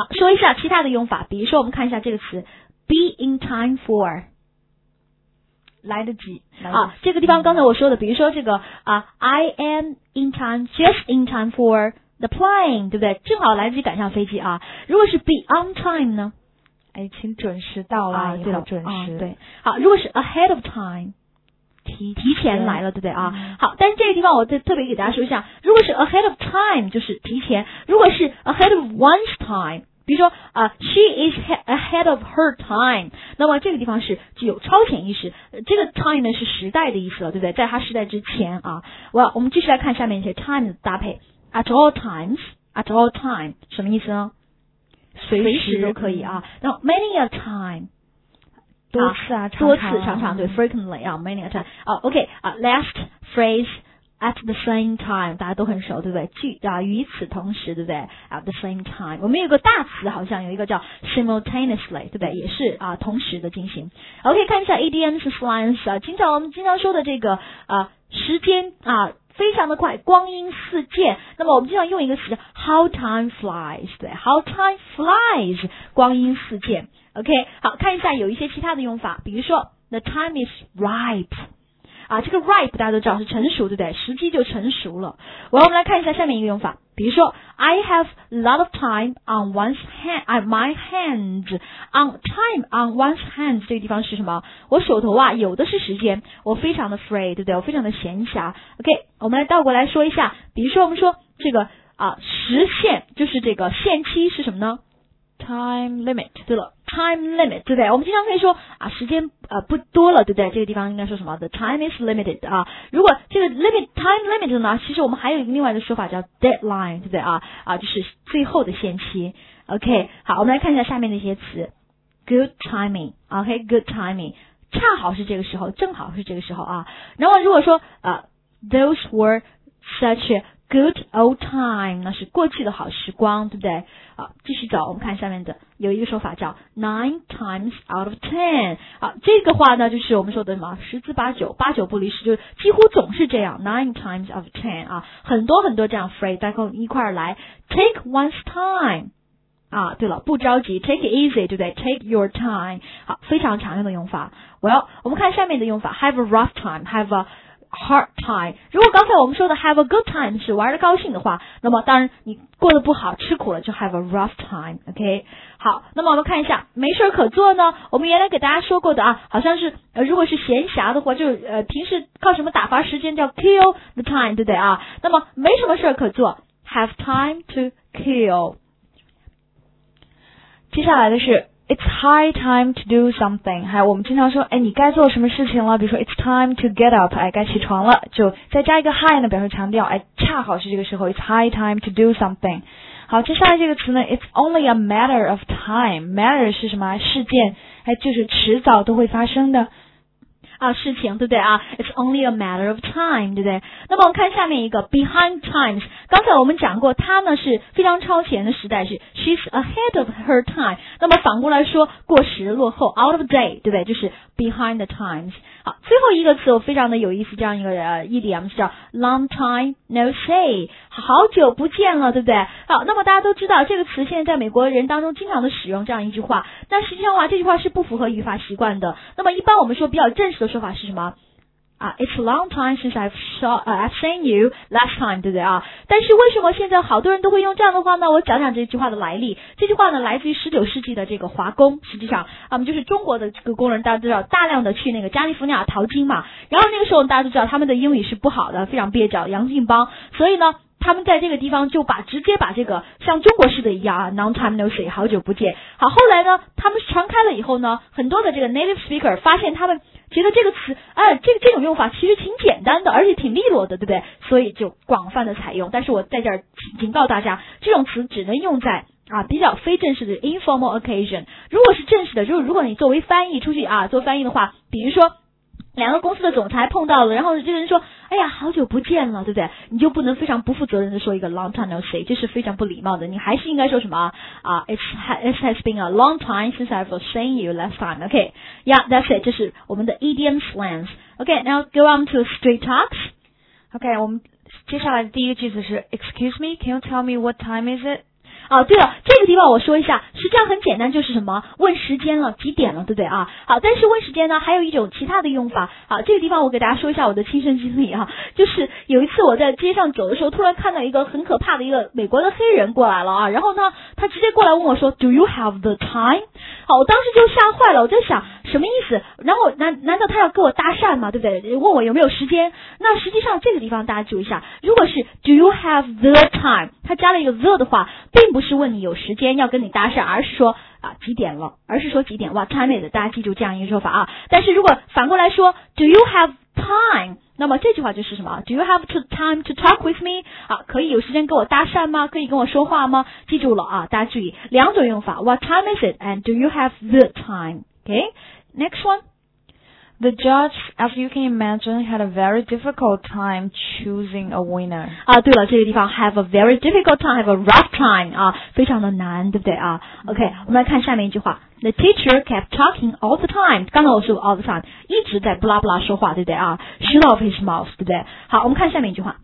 好，说一下其他的用法，比如说我们看一下这个词 be in time for。 来得及啊，这个地方刚才我说的，比如说这个I am in time, just in time for the plane， 对不对？正好来得及赶上飞机啊。如果是 be on time 呢？ 请准时到来， 对了， 准时。 对，好，如果是 ahead of time， 提前来了，对不对啊？好，但是这个地方我特别给大家说一下，如果是 ahead of time 就是提前，如果是 ahead of one's time。比如说she is ahead of her time， 那么这个地方是具有超前意识，这个 time 呢是时代的意思了，对不对？在它时代之前啊。我们继续来看下面一些 time 的搭配 ，at all times， at all time 什么意思呢？随时都可以啊。然后 many a time， 多次常常对 frequently 啊 ，many a time OK last phrase。At the same time， 大家都很熟，对不对？与此同时，对不对 ？At the same time， 我们有个大词，好像有一个叫 simultaneously， 对不对？也是同时的进行。OK， 看一下 idioms slangs 我们经常说的这个时间非常的快，光阴似箭。那么我们经常用一个词 how time flies， 对 ，how time flies， 光阴似箭。OK， 好，看一下有一些其他的用法，比如说 the time is ripe。这个 ripe 大家都知道是成熟，对不对？时机就成熟了。我们来看一下下面一个用法，比如说 I have a lot of time on one's hand, my hands on time on one's hands 这个地方是什么？我手头有的是时间，我非常的 free， 对不对？我非常的闲暇。OK， 我们来倒过来说一下，比如说我们说这个时限就是这个限期是什么呢？Time limit， 对了 ，time limit， 对不对？我们经常可以说时间不多了，对不对？这个地方应该说什么 ？The time is limited 如果这个 time limit 呢，其实我们还有一个另外的说法叫 deadline， 对不对就是最后的限期。OK， 好，我们来看一下下面的一些词 ，good timing，OK，good timing， 恰好是这个时候，正好是这个时候然后如果说those were such good old time， 那是过去的好时光，对不对？继续走，我们看下面的有一个说法叫 nine times out of ten。这个话呢，就是我们说的什么十之八九，八九不离十，就是几乎总是这样 nine times out of ten 很多很多这样 phrase， 大家跟我一块儿来 take one's time。对了，不着急 ，take it easy， 对不对 ？Take your time， 好，非常常用的用法。我们看下面的用法 ，have a rough time，have a hard time。如果刚才我们说的 have a good time 是玩的高兴的话，那么当然你过得不好吃苦了就 have a rough time。OK， 好，那么我们看一下没事可做呢，我们原来给大家说过的好像是如果是闲暇的话，就平时靠什么打发时间叫 kill the time， 对不对那么没什么事可做 have time to kill。 接下来的是 It's high time to do something， 还有我们经常说，你该做什么事情了？比如说 It's time to get up， 该起床了，就再加一个 high 呢，表示强调，恰好是这个时候 It's high time to do something。好，接下来这个词呢 It's only a matter of time，matter 是什么？事件，就是迟早都会发生的。 事情对不对It's only a matter of time， 对不对？那么我们看下面一个 behind times， 刚才我们讲过，它呢是非常超前的时代，是 she's ahead of her time。那么反过来说，过时落后 out of date， 对不对？就是 behind the times。好，最后一个词我非常的有意思，这样一个idiom是叫 long time no see， 好久不见了，对不对？好，那么大家都知道这个词现在在美国人当中经常的使用这样一句话，但实际上这句话是不符合语法习惯的。那么一般我们说比较正式的说法是什么？It's a long time since I've seen you last time， 对不对但是为什么现在好多人都会用这样的话呢？我讲讲这句话的来历。这句话呢，来自于19世纪的这个华工，实际上就是中国的这个工人，大家都知道大量的去那个加利福尼亚淘金嘛。然后那个时候大家都知道他们的英语是不好的，非常蹩脚，洋泾浜，所以呢。他们在这个地方就直接把这个像中国式的一样 long time no see， 好久不见。好，后来呢，他们传开了以后呢，很多的这个 native speaker 发现他们觉得这个词，这种用法其实挺简单的，而且挺利落的，对不对？所以就广泛的采用。但是我在这儿警告大家，这种词只能用在比较非正式的 informal occasion。如果是正式的，如果你作为翻译出去做翻译的话，比如说两个公司的总裁碰到了，然后这个人说好久不见了，对不对？你就不能非常不负责任的说一个 long time no see， 这是非常不礼貌的。你还是应该说什么it has been a long time since I've seen you last time。 OK， yeah that's it， 这是我们的 idiom slangs。 OK， now go on to street talks。 OK， 我们接下来的第一个句子是 Excuse me, can you tell me what time is it？ 对了，这个地方我说一下，实际上很简单，就是什么问时间了，几点了，对不对啊？好，但是问时间呢，还有一种其他的用法。好，这个地方我给大家说一下我的亲身经历就是有一次我在街上走的时候，突然看到一个很可怕的一个美国的黑人过来了然后呢，他直接过来问我说 ，Do you have the time？ 好，我当时就吓坏了，我在想什么意思？然后难道他要跟我搭讪吗？对不对？问我有没有时间？那实际上这个地方大家注意一下，如果是 Do you have the time？ 他加了一个 the 的话，并不是问你有时间要跟你搭讪，而是说几点了，而是说几点，what time is it？ 大家记住这样一个说法但是如果反过来说 Do you have time？ 那么这句话就是什么 ？Do you have time to talk with me？ 可以有时间跟我搭讪吗？可以跟我说话吗？记住了大家注意两种用法 ，What time is it？ and Do you have the time？Okay，next one。The judge, as you can imagine, had a very difficult time choosing a winner. 对了，这个地方 have a very difficult time, have a rough time 非常的难，对不对OK， 我们来看下面一句话。The teacher kept talking all the time. 刚才我说 all the time， 一直在不拉不拉说话，对不对Shut off his mouth， 对不对？好，我们看下面一句话。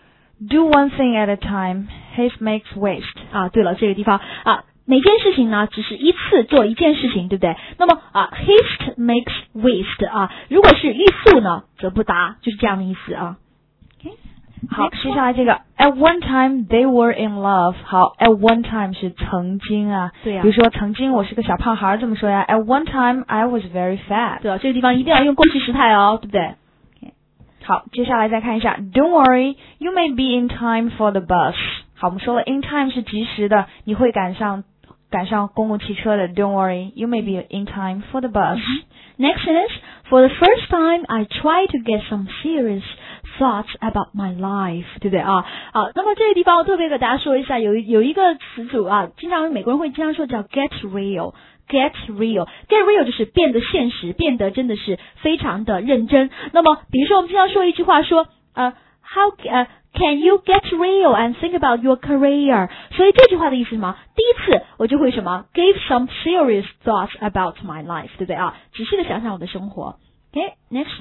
Do one thing at a time. Haste makes waste. 对了，这个地方每件事情呢，只是一次做一件事情，对不对？那么haste makes waste 如果是欲速呢，则不达，就是这样的意思Okay， 好，接下来这个 At one time they were in love。 好 ，at one time 是曾经对比如说曾经我是个小胖孩这么说呀 At one time I was very fat。 对这个地方一定要用过去时态对不对好，接下来再看一下 Don't worry, you may be in time for the bus。 好，我们说了 in time 是及时的，你会赶上公共汽车的 Don't worry, you may be in time for the bus。 Next is For the first time I try to get some serious thoughts about my life， 对不对那么这个地方我特别给大家说一下，有一个词组经常美国人会经常说叫 get real。Get real 就是变得现实，变得真的是非常的认真。那么比如说我们经常说一句话说How can you get real and think about your career？ 所以这句话的意思是什么？第一次我就会什么 Give some serious thoughts about my life， 对不对仔细的想想我的生活。Okay，next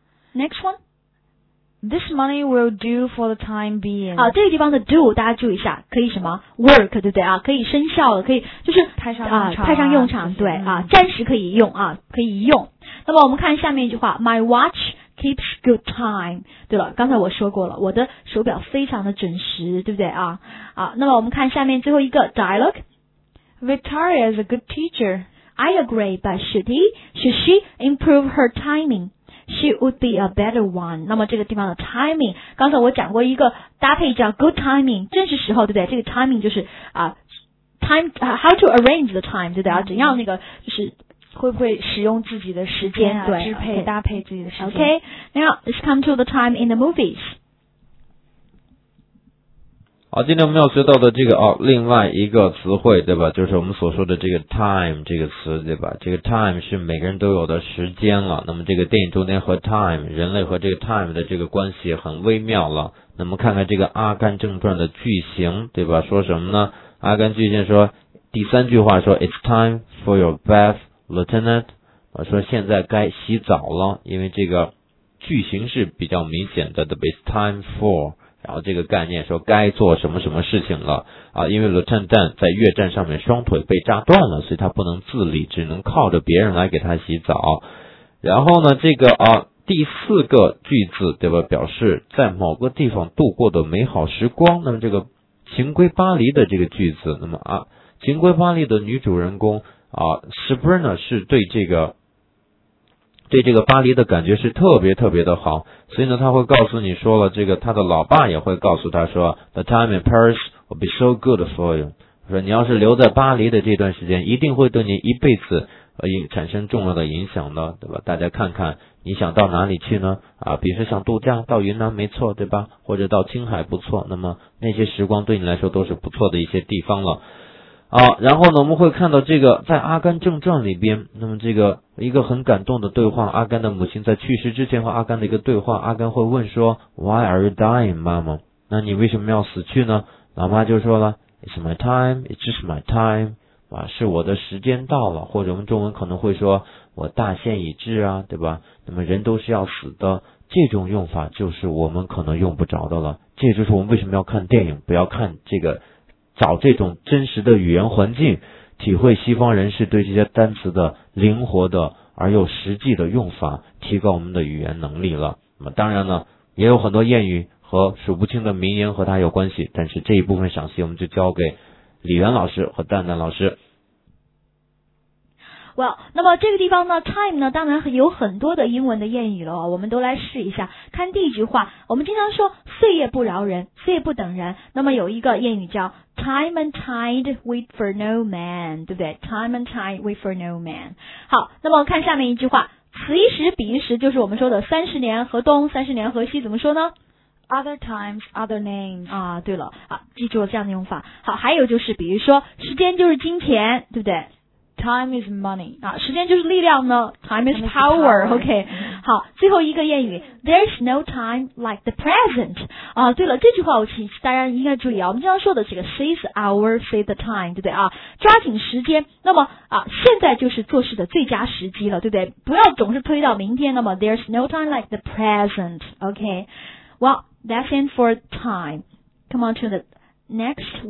one。This money will do for the time being。 这个地方的 do 大家注意一下，可以什么 work， 对不对可以生效的，可以就是派上用场，对暂时可以用可以用。那么我们看下面一句话 My watch keeps good time。 对了，刚才我说过了，我的手表非常的准时，对不对那么我们看下面最后一个 dialogue。 Victoria is a good teacher. I agree, but should she improve her timing?She would be a better one。 那么这个地方的 timing， 刚才我讲过一个搭配叫 good timing， 正是时候，对不对？这个 timing 就是time how to arrange the time， 对不对怎样就是会不会使用自己的时间对支配搭配自己的时间。 Okay, now let's come to the time in the movies。 好，今天我们要学到的这个另外一个词汇，对吧？就是我们所说的这个 time 这个词，对吧？这个 time 是每个人都有的时间了。那么这个电影中间和 time 人类和这个 time 的这个关系很微妙了。那么看看这个《阿甘正传》的句型，对吧？说什么呢？阿甘句型说第三句话说 It's time for your bath, Lieutenant。 说现在该洗澡了，因为这个句型是比较明显的，对吧？ It's time for，然后这个概念说该做什么什么事情了因为 Lieutenant 在越战上面双腿被炸断了，所以他不能自理，只能靠着别人来给他洗澡。然后呢这个第四个句子，对吧？表示在某个地方度过的美好时光。那么这个情归巴黎的这个句子，那么情归巴黎的女主人公Sabrina 是对这个巴黎的感觉是特别特别的好，所以呢他会告诉你说了，这个他的老爸也会告诉他说 The time in Paris will be so good for you， 说你要是留在巴黎的这段时间一定会对你一辈子产生重要的影响的，对吧？大家看看你想到哪里去呢比如说想度假到云南没错，对吧？或者到青海不错，那么那些时光对你来说都是不错的一些地方了然后呢我们会看到这个在《阿甘正传》里边，那么这个一个很感动的对话，阿甘的母亲在去世之前和阿甘的一个对话，阿甘会问说 Why are you dying, 妈妈？那你为什么要死去呢？老妈就说了 It's my time, it's just my time， 是我的时间到了，或者我们中文可能会说我大限已至对吧？那么人都是要死的，这种用法就是我们可能用不着的了。这就是我们为什么要看电影，不要看这个找这种真实的语言环境，体会西方人士对这些单词的灵活的而又实际的用法，提高我们的语言能力了。那么当然呢，也有很多谚语和数不清的名言和它有关系，但是这一部分赏析我们就交给李源老师和蛋蛋老师。 Well， 那么这个地方呢 time 呢当然有很多的英文的谚语了，我们都来试一下。看第一句话，我们经常说岁月不饶人，岁月不等人，那么有一个谚语叫 Time and tide wait for no man， 对不对？ Time and tide wait for no man。 好，那么看下面一句话，此一时彼一时，就是我们说的30年河东30年河西，怎么说呢？ Other times, other names。 啊，对了啊，记住了这样的用法。好，还有就是比如说时间就是金钱，对不对 ？Time is money。 啊，时间就是力量呢 Time is power。OK， 好，最后一个谚语 There's no time like the present。 啊，对了，这句话我请大家应该注意啊，我们经常说的这个 seize the hour, seize the time， 对不对啊？抓紧时间，那么啊，现在就是做事的最佳时机了，对不对？不要总是推到明天。那么 There's no time like the present。OK，well that's it for time. Come on to the next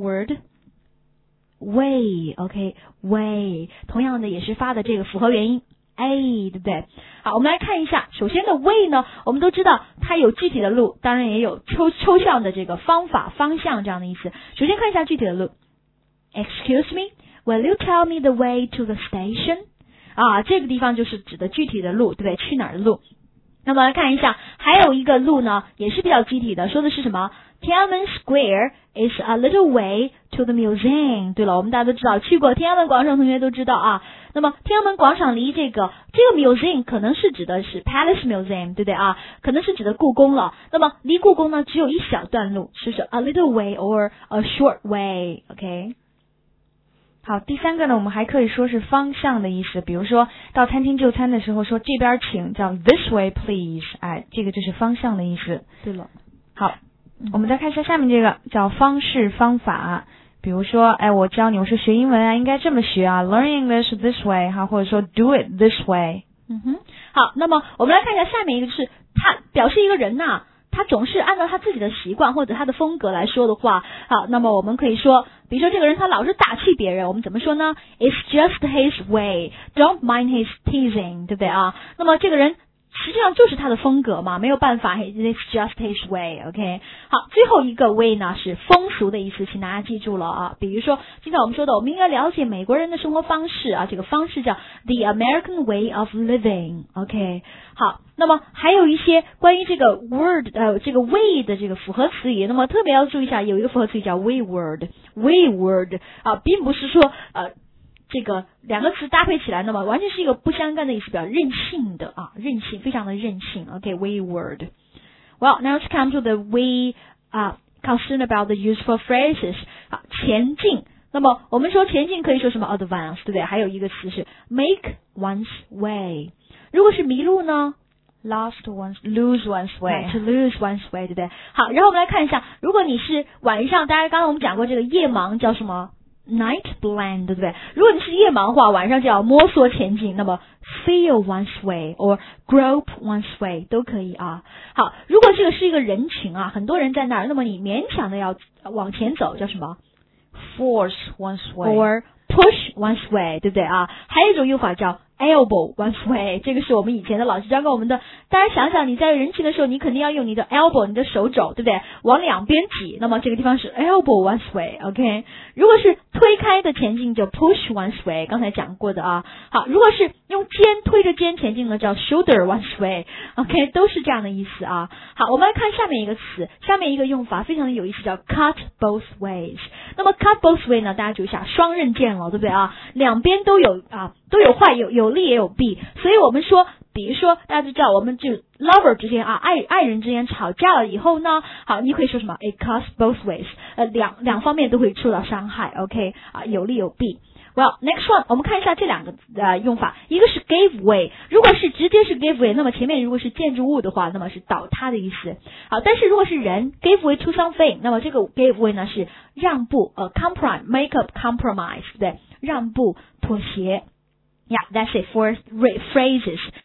word.Way， OK， way， 同样的也是发的这个复合元音 a， 对不对？好，我们来看一下，首先的 way 呢，我们都知道它有具体的路，当然也有抽象的这个方法、方向这样的意思。首先看一下具体的路 ，Excuse me, will you tell me the way to the station？ 啊，这个地方就是指的具体的路，对不对？去哪儿的路？那么来看一下，还有一个路呢，也是比较具体的，说的是什么？Tiananmen Square is a little way to the museum。 对了，我们大家都知道，去过天安门广场同学都知道啊。那么天安门广场离这个 museum 可能是指的是 Palace Museum， 对不对啊？可能是指的故宫了。那么离故宫呢只有一小段路，是不是 a little way or a short way？OK。 好，第三个呢，我们还可以说是方向的意思，比如说到餐厅就餐的时候说这边请，叫 this way please， 哎，这个就是方向的意思。 对了， 好，我们再看一下下面这个叫方式方法，比如说，哎，我教你，我说学英文啊，应该这么学啊 ，learn English this way 哈，或者说 do it this way。 好，那么我们来看一下下面一个，是他表示一个人呐，他总是按照他自己的习惯或者他的风格来说的话，好，那么我们可以说，比如说这个人他老是打气别人，我们怎么说呢？ It's just his way, don't mind his teasing， 对不对啊？那么这个人实际上就是他的风格嘛，没有办法 ，It's just his way，OK。好，最后一个 way 呢是风俗的意思，请大家记住了啊。比如说，经常我们说的，我们应该了解美国人的生活方式啊，这个方式叫 the American way of living，OK。好，那么还有一些关于这个 word 这个 way 的这个复合词语，那么特别要注意一下，有一个复合词语叫 wayward 啊，并不是说这个两个词搭配起来，那么完全是一个不相干的意思，比较任性的啊，任性，非常的任性。OK， wayward。Well, now let's come to the way concerned about the useful phrases。啊，前进。那么我们说前进可以说什么 advance， 对不对？还有一个词是 make one's way。如果是迷路呢 lose one's way， to lose one's way， 对不对？好，然后我们来看一下，如果你是晚上，大家刚刚我们讲过这个夜盲叫什么？ Night blind， 对不对？如果你是夜盲的话，晚上就要摸索前进，那么 feel one's way or grope one's way 都可以啊。好，如果这个是一个人群啊，很多人在那儿，那么你勉强的要往前走，叫什么 force one's way or push one's way， 对不对啊？还有一种用法叫elbow one's way， 这个是我们以前的老师教给我们的。大家想想，你在人群的时候，你肯定要用你的 elbow， 你的手肘，对不对？往两边挤，那么这个地方是 elbow one's way，OK。如果是推开的前进，就 push one's way， 刚才讲过的啊。好，如果是用肩推着肩前进呢，叫 shoulder one's way，OK， 都是这样的意思啊。好，我们来看下面一个词，下面一个用法非常的有意思，叫 cut both ways。那么 cut both way 呢，大家注意一下，双刃剑了，对不对啊？两边都有啊，都有坏，有利也有弊，所以我们说，比如说大家都知道，我们就 lover 之间啊，爱人之间吵架了以后呢，好，你可以说什么 ？It cuts both ways， 两方面都会受到伤害 ，OK 啊，有利有弊。Well, next one， 我们看一下这两个用法，一个是 give way， 如果是直接是 give way， 那么前面如果是建筑物的话，那么是倒塌的意思。好，但是如果是人 give way to something， 那么这个 give way 呢是让步compromise make up compromise， 对，让步妥协。Yeah, that's it for phrases.